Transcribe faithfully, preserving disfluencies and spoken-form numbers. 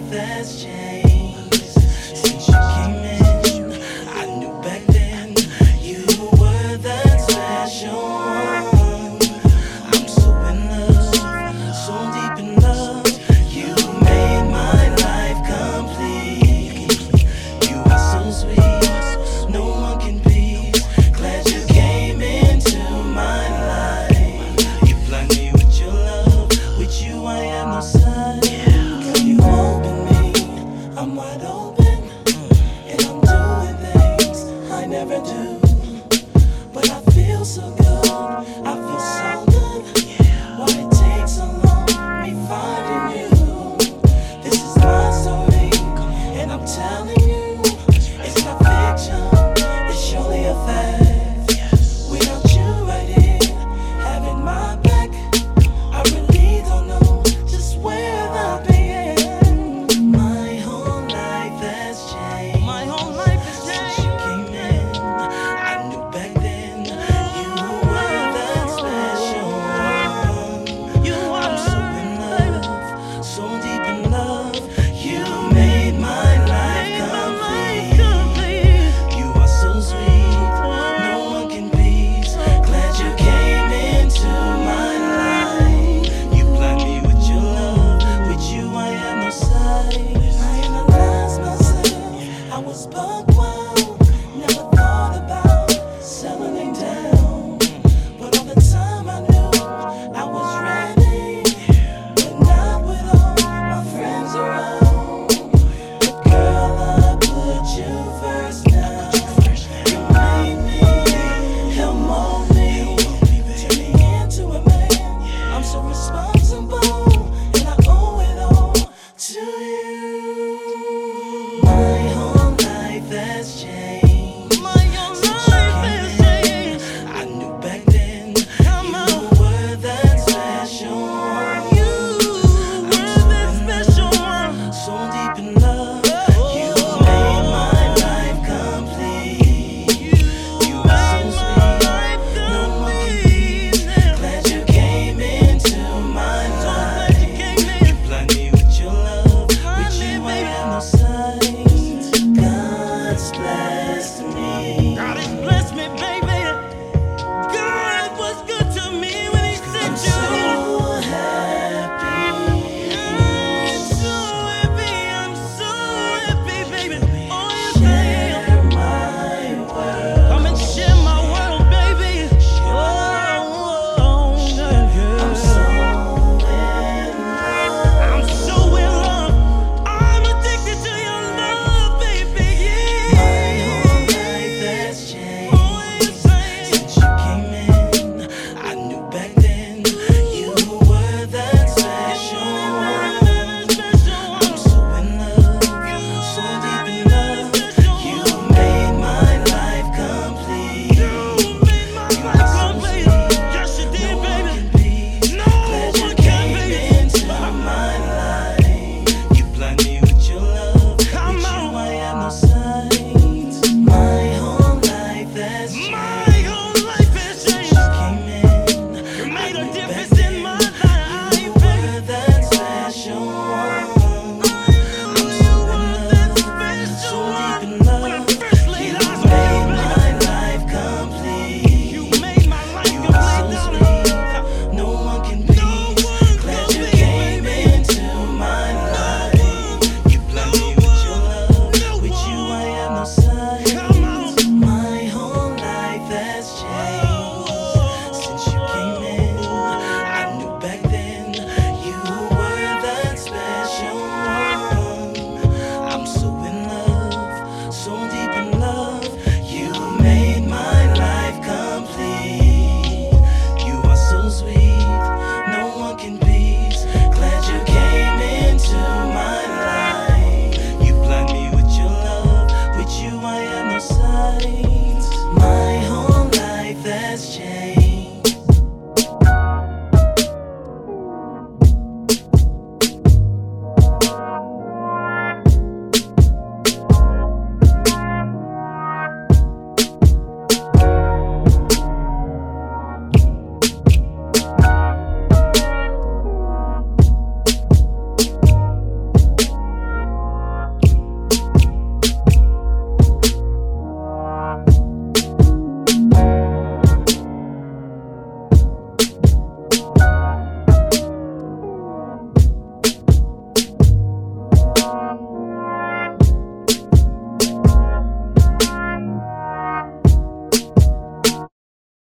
life has changed since you came in. I knew back then you were that special one. I'm so in love, so deep in love. You made my life complete. You are so sweet, no one can be. Glad you came into my life. You blind me with your love, with you I have no sight. You open me, I'm wide open, and I'm doing things I never do. But I feel so good, I feel so good. Why it takes so long, me finding you? This is my story, and I'm telling you, it's not fiction, it's surely a fact. Without you right here, having my back, I really don't know just where I've been. My whole life has changed. My whole life has Since you came in, I knew back then you were that special one. You I'm so are, in baby. love, so deep in love. You made my life Made my life complete. complete. You are so sweet, no one can beat. Glad you came into my life. You blind me with your love, with you I have no sight. I analyze myself, I was buck wild. Never thought about settling down, but all the time I knew I was ready, but not with all my friends around. But girl, I put you first now. You made me, help mold me, turn me into a man. I'm so responsible, and I owe it all to you. My whole life has changed. My whole Since you life came has in, changed. I knew back then Come you on. were that special one. You were that special one. So deep in love, you made my life complete. You are so sweet, no one can beat. Glad you came into my life. You blind me with your love, with you I have no sight. God's blessed me. God has blessed me, baby. God was good to me when He I'm sent you. so happy. I'm so happy, I'm so happy, baby. Oh, yes, I am. Share my world. Come and share my world, baby. Oh, oh, yeah. I'm so in love. I'm so in love. I'm addicted to your love, baby. My whole Yeah. life has changed. Oh, yes, I am. Since you came in, I knew back then you were that special one. I'm so in love, so deep in love. You made my life complete. You are so sweet, no one can beat. Glad you came into my life. You blind me with your love, with Come you on. I have no sight. My whole life has changed. My whole life has Since you changed. came in, You I made a knew back difference in then my you life, were baby. that special one.